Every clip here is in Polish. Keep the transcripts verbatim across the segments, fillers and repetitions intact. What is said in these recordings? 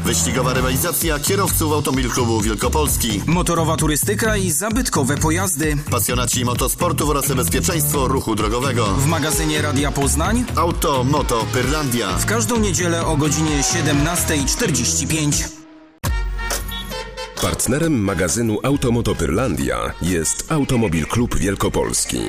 Wyścigowa rywalizacja kierowców Automobil Klubu Wielkopolski. Motorowa turystyka i zabytkowe pojazdy. Pasjonaci motosportów oraz bezpieczeństwo ruchu drogowego. W magazynie Radia Poznań Auto, Moto, Pyrlandia. W każdą niedzielę o godzinie siedemnasta czterdzieści pięć. Partnerem magazynu Auto, Moto, Pyrlandia jest Automobil Klub Wielkopolski.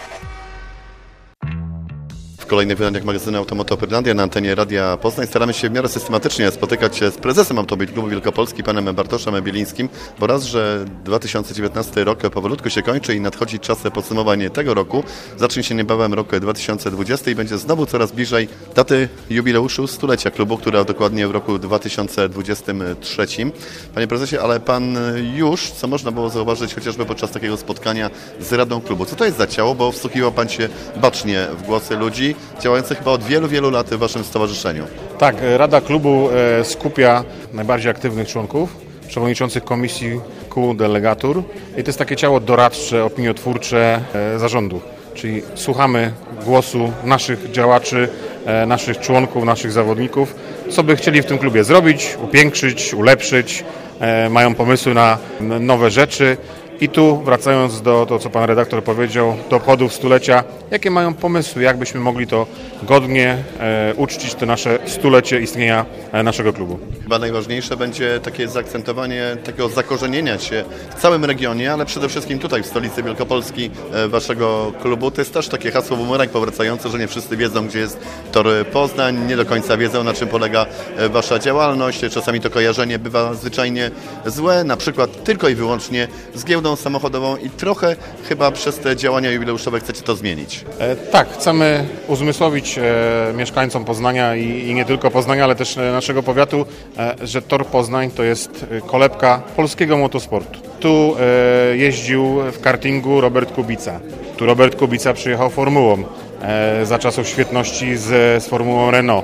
W kolejnych wydaniach magazynu Auto, Moto, Pyrlandia na antenie Radia Poznań staramy się w miarę systematycznie spotykać się z prezesem Automobil Klubu Wielkopolski, panem Bartoszem Bielińskim, bo raz, że dwa tysiące dziewiętnasty rok powolutku się kończy i nadchodzi czas podsumowania tego roku, zacznie się niebawem rok dwa tysiące dwudziesty i będzie znowu coraz bliżej daty jubileuszu stulecia klubu, która dokładnie w roku dwa tysiące dwudziestym trzecim. Panie prezesie, ale pan już, co można było zauważyć chociażby podczas takiego spotkania z Radą Klubu, co to jest za ciało, bo wsłuchiwał pan się bacznie w głosy ludzi, działających chyba od wielu, wielu lat w waszym stowarzyszeniu. Tak, Rada Klubu skupia najbardziej aktywnych członków, przewodniczących komisji, kół, delegatur i to jest takie ciało doradcze, opiniotwórcze zarządu. Czyli słuchamy głosu naszych działaczy, naszych członków, naszych zawodników, co by chcieli w tym klubie zrobić, upiększyć, ulepszyć, mają pomysły na nowe rzeczy. I tu, wracając do tego, co pan redaktor powiedział, do obchodów stulecia, jakie mają pomysły, jak byśmy mogli to godnie e, uczcić, to nasze stulecie istnienia e, naszego klubu. Chyba najważniejsze będzie takie zaakcentowanie takiego zakorzenienia się w całym regionie, ale przede wszystkim tutaj w stolicy Wielkopolski e, waszego klubu. To jest też takie hasło bumerang powracające, że nie wszyscy wiedzą, gdzie jest Tor Poznań, nie do końca wiedzą, na czym polega e, wasza działalność. Czasami to kojarzenie bywa zwyczajnie złe, na przykład tylko i wyłącznie z giełdą samochodową i trochę chyba przez te działania jubileuszowe chcecie to zmienić. E, tak, chcemy uzmysłowić e, mieszkańcom Poznania i, i nie tylko Poznania, ale też e, naszego powiatu, e, że Tor Poznań to jest kolebka polskiego motosportu. Tu e, jeździł w kartingu Robert Kubica. Tu Robert Kubica przyjechał formułą e, za czasów świetności z, z formułą Renault.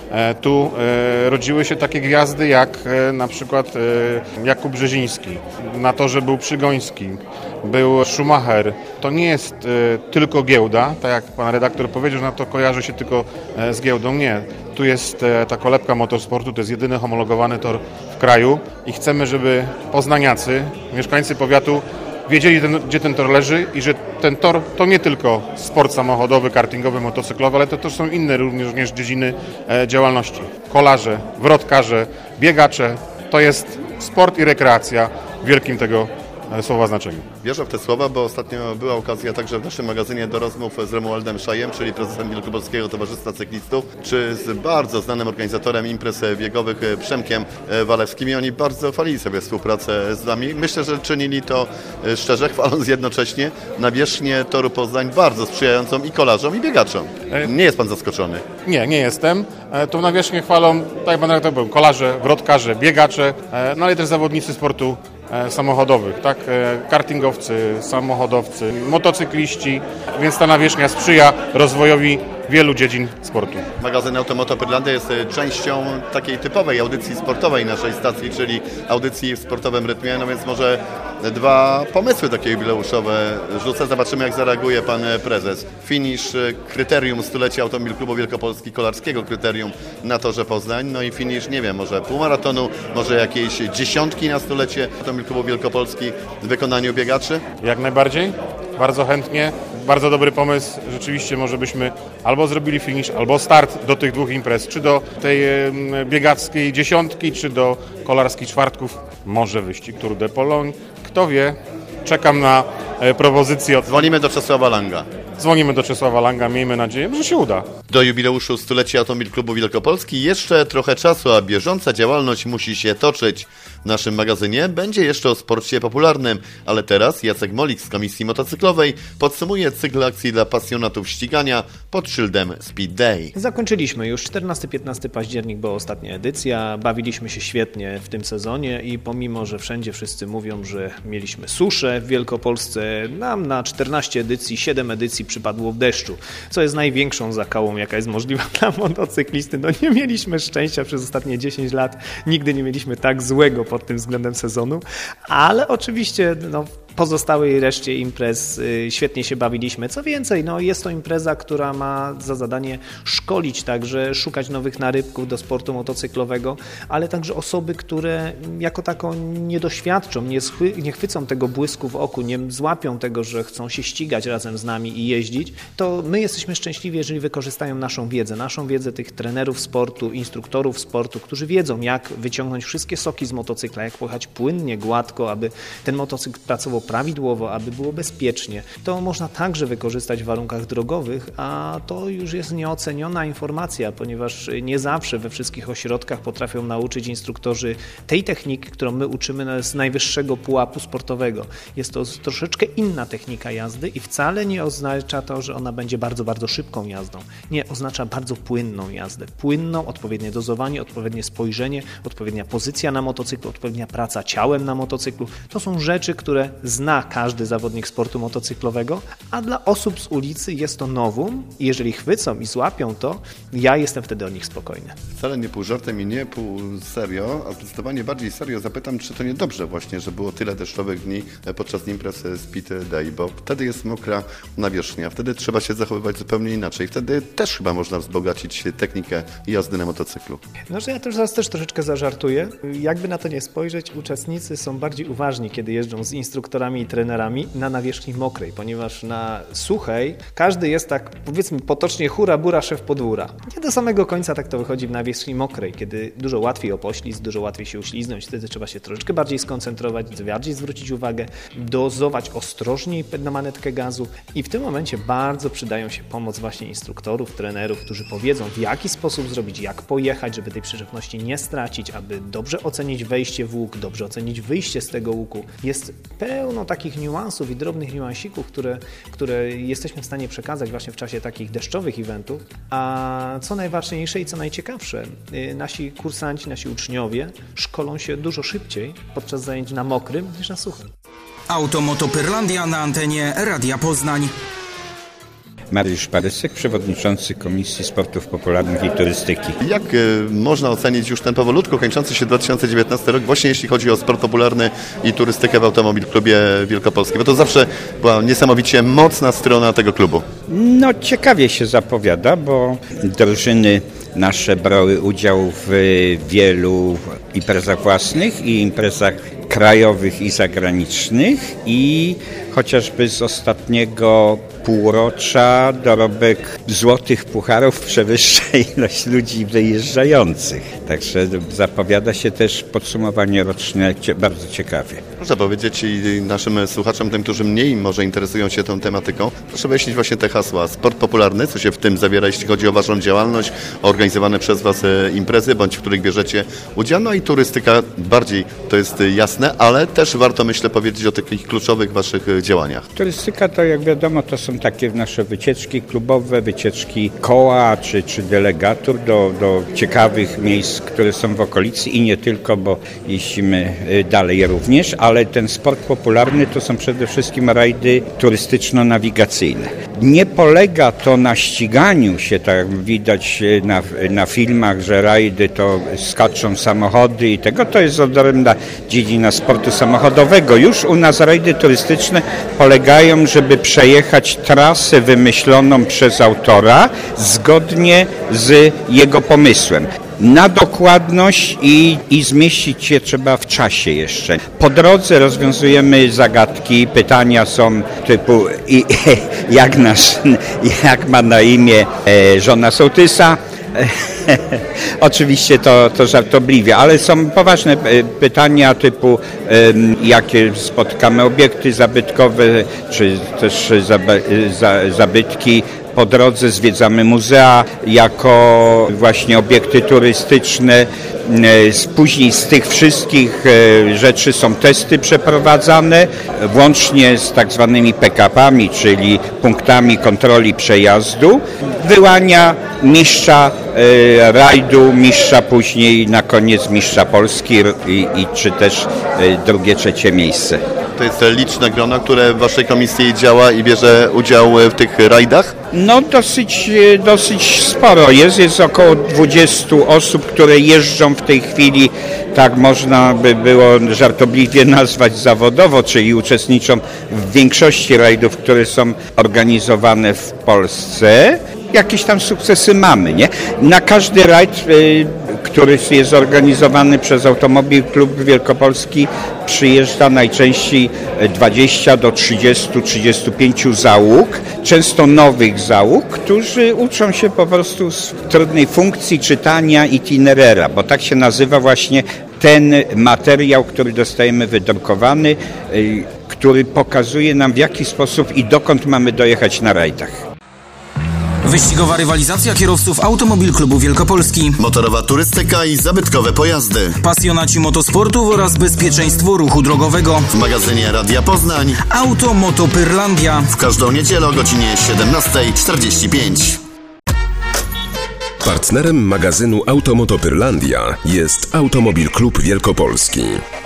Tu e, rodziły się takie gwiazdy jak e, na przykład e, Jakub Brzeziński, na torze był Przygoński, był Schumacher. To nie jest e, tylko giełda, tak jak pan redaktor powiedział, że na to kojarzy się tylko e, z giełdą. Nie, tu jest e, ta kolebka motorsportu, to jest jedyny homologowany tor w kraju i chcemy, żeby poznaniacy, mieszkańcy powiatu wiedzieli, ten, gdzie ten tor leży i że ten tor to nie tylko sport samochodowy, kartingowy, motocyklowy, ale to też są inne również dziedziny e, działalności. Kolarze, wrotkarze, biegacze, to jest sport i rekreacja w wielkim tego e, słowa znaczeniu. Wierzę w te słowa, bo ostatnio była okazja także w naszym magazynie do rozmów z Romualdem Szajem, czyli prezesem Wielkopolskiego Towarzystwa Cyklistów, czy z bardzo znanym organizatorem imprez biegowych Przemkiem Walewskim i oni bardzo chwalili sobie współpracę z nami. Myślę, że czynili to szczerze, chwaląc jednocześnie nawierzchnię Toru Poznań bardzo sprzyjającą i kolarzom, i biegaczom. Nie jest pan zaskoczony? Nie, nie jestem. Tą nawierzchnię chwalą, tak jak pan redaktor powiedział, kolarze, wrotkarze, biegacze, no ale też zawodnicy sportu samochodowych, tak? Kartingowcy, samochodowcy, motocykliści, więc ta nawierzchnia sprzyja rozwojowi wielu dziedzin sportu. Magazyn Auto, Moto, Pyrlandia jest częścią takiej typowej audycji sportowej naszej stacji, czyli audycji w sportowym rytmie, no więc może dwa pomysły takie jubileuszowe rzucę. Zobaczymy, jak zareaguje pan prezes. Finisz kryterium stulecia Automobil Klubu Wielkopolski, kolarskiego kryterium na Torze Poznań, no i finisz, nie wiem, może półmaratonu, może jakieś dziesiątki na stulecie Automobil Klubu Wielkopolski w wykonaniu biegaczy? Jak najbardziej, bardzo chętnie. Bardzo dobry pomysł. Rzeczywiście może byśmy albo zrobili finisz, albo start do tych dwóch imprez, czy do tej biegackiej dziesiątki, czy do kolarskich czwartków. Może wyścig Tour de Pologne. Kto wie? Czekam na propozycję. Od... Dzwonimy do Czesława Langa. Dzwonimy do Czesława Langa, miejmy nadzieję, że się uda. Do jubileuszu stulecia Automobil Klubu Wielkopolski jeszcze trochę czasu, a bieżąca działalność musi się toczyć. W naszym magazynie będzie jeszcze o sporcie popularnym, ale teraz Jacek Molik z Komisji Motocyklowej podsumuje cykl akcji dla pasjonatów ścigania pod szyldem Speed Day. Zakończyliśmy już czternasty piętnasty październik, była ostatnia edycja, bawiliśmy się świetnie w tym sezonie i pomimo, że wszędzie wszyscy mówią, że mieliśmy suszę w Wielkopolsce, nam na czternaście edycji, siedem edycji przypadło w deszczu, co jest największą zakałą, jaka jest możliwa dla motocyklisty. No nie mieliśmy szczęścia przez ostatnie dziesięć lat, nigdy nie mieliśmy tak złego pod tym względem sezonu, ale oczywiście no, pozostałej reszcie imprez świetnie się bawiliśmy. Co więcej, no jest to impreza, która ma za zadanie szkolić także, szukać nowych narybków do sportu motocyklowego, ale także osoby, które jako taką nie doświadczą, nie, schwy, nie chwycą tego błysku w oku, nie złapią tego, że chcą się ścigać razem z nami i jeździć, to my jesteśmy szczęśliwi, jeżeli wykorzystają naszą wiedzę, naszą wiedzę tych trenerów sportu, instruktorów sportu, którzy wiedzą, jak wyciągnąć wszystkie soki z motocykla, jak pojechać płynnie, gładko, aby ten motocykl pracował prawidłowo, aby było bezpiecznie. To można także wykorzystać w warunkach drogowych, a to już jest nieoceniona informacja, ponieważ nie zawsze we wszystkich ośrodkach potrafią nauczyć instruktorzy tej techniki, którą my uczymy z najwyższego pułapu sportowego. Jest to troszeczkę inna technika jazdy i wcale nie oznacza to, że ona będzie bardzo, bardzo szybką jazdą. Nie, oznacza bardzo płynną jazdę. Płynną, odpowiednie dozowanie, odpowiednie spojrzenie, odpowiednia pozycja na motocyklu, odpowiednia praca ciałem na motocyklu. To są rzeczy, które zna każdy zawodnik sportu motocyklowego, a dla osób z ulicy jest to nowum i jeżeli chwycą i złapią to, ja jestem wtedy o nich spokojny. Wcale nie pół żartem i nie pół serio, a zdecydowanie bardziej serio zapytam, czy to niedobrze właśnie, że było tyle deszczowych dni podczas imprez Speed Day, bo wtedy jest mokra nawierzchnia, wtedy trzeba się zachowywać zupełnie inaczej. Wtedy też chyba można wzbogacić technikę jazdy na motocyklu. No, że ja też zaraz też troszeczkę zażartuję. Jakby na to nie spojrzeć, uczestnicy są bardziej uważni, kiedy jeżdżą z instruktorami i trenerami na nawierzchni mokrej, ponieważ na suchej każdy jest tak, powiedzmy potocznie hura, bura, szef podwóra. Nie do samego końca tak to wychodzi w nawierzchni mokrej, kiedy dużo łatwiej o poślizg, dużo łatwiej się uśliznąć, wtedy trzeba się troszeczkę bardziej skoncentrować, bardziej zwrócić uwagę, dozować ostrożniej na manetkę gazu i w tym momencie bardzo przydają się pomoc właśnie instruktorów, trenerów, którzy powiedzą, w jaki sposób zrobić, jak pojechać, żeby tej przyczepności nie stracić, aby dobrze ocenić wejście w łuk, dobrze ocenić wyjście z tego łuku. Jest pełno takich niuansów i drobnych niuansików, które, które jesteśmy w stanie przekazać właśnie w czasie takich deszczowych eventów, a co najważniejsze i co najciekawsze, nasi kursanci, nasi uczniowie szkolą się dużo szybciej podczas zajęć na mokrym niż na suchym. Automotopyrlandia na antenie Radia Poznań. Mariusz Parysek, przewodniczący Komisji Sportów Popularnych i Turystyki. Jak y, można ocenić już ten powolutku kończący się dwa tysiące dziewiętnasty rok, właśnie jeśli chodzi o sport popularny i turystykę w Automobil Klubie Wielkopolskim? Bo to zawsze była niesamowicie mocna strona tego klubu. No ciekawie się zapowiada, bo drużyny nasze brały udział w wielu imprezach własnych i imprezach krajowych i zagranicznych i chociażby z ostatniego półrocza dorobek złotych pucharów przewyższa ilość ludzi wyjeżdżających. Także zapowiada się też podsumowanie roczne bardzo ciekawie. Proszę powiedzieć i naszym słuchaczom, tym, którzy mniej może interesują się tą tematyką, proszę wyjaśnić właśnie te hasła. Sport popularny, co się w tym zawiera, jeśli chodzi o Waszą działalność, organizowane przez Was imprezy, bądź w których bierzecie udział, no i turystyka bardziej to jest jasne, ale też warto, myślę, powiedzieć o takich kluczowych Waszych działaniach. Turystyka to, jak wiadomo, to są takie nasze wycieczki klubowe, wycieczki koła czy, czy delegatur do, do ciekawych miejsc, które są w okolicy i nie tylko, bo jeździmy dalej również, ale ten sport popularny to są przede wszystkim rajdy turystyczno-nawigacyjne. Nie polega to na ściganiu się, tak jak widać na, na filmach, że rajdy to skaczą samochody i tego, to jest odrębna dziedzina sportu samochodowego. Już u nas rajdy turystyczne polegają, żeby przejechać trasę wymyśloną przez autora zgodnie z jego pomysłem. Na dokładność i, i zmieścić się trzeba w czasie jeszcze. Po drodze rozwiązujemy zagadki, pytania są typu i, jak, nasz, jak ma na imię e, żona sołtysa. Oczywiście to, to żartobliwie, ale są poważne pytania typu jakie spotykamy obiekty zabytkowe, czy też zabytki. Po drodze zwiedzamy muzea jako właśnie obiekty turystyczne. Później z tych wszystkich rzeczy są testy przeprowadzane, włącznie z tak zwanymi pick-upami, czyli punktami kontroli przejazdu. Wyłania mistrza rajdu, mistrza później na koniec mistrza Polski i, i czy też drugie, trzecie miejsce. To jest liczne grono, które w Waszej komisji działa i bierze udział w tych rajdach? No dosyć, dosyć sporo jest. Jest około dwudziestu osób, które jeżdżą w tej chwili, tak można by było żartobliwie nazwać zawodowo, czyli uczestniczą w większości rajdów, które są organizowane w Polsce. Jakieś tam sukcesy mamy, nie? Na każdy rajd, y, który jest organizowany przez Automobil Klub Wielkopolski, przyjeżdża najczęściej dwadzieścia do trzydziestu, trzydziestu pięciu załóg, często nowych załóg, którzy uczą się po prostu z trudnej funkcji czytania itinerera, bo tak się nazywa właśnie ten materiał, który dostajemy wydrukowany, y, który pokazuje nam, w jaki sposób i dokąd mamy dojechać na rajdach. Wyścigowa rywalizacja kierowców Automobil Klubu Wielkopolski. Motorowa turystyka i zabytkowe pojazdy. Pasjonaci motosportu oraz bezpieczeństwo ruchu drogowego. W magazynie Radia Poznań. Auto Moto Pyrlandia. W każdą niedzielę o godzinie siedemnasta czterdzieści pięć. Partnerem magazynu Automoto Pyrlandia jest Automobil Klub Wielkopolski.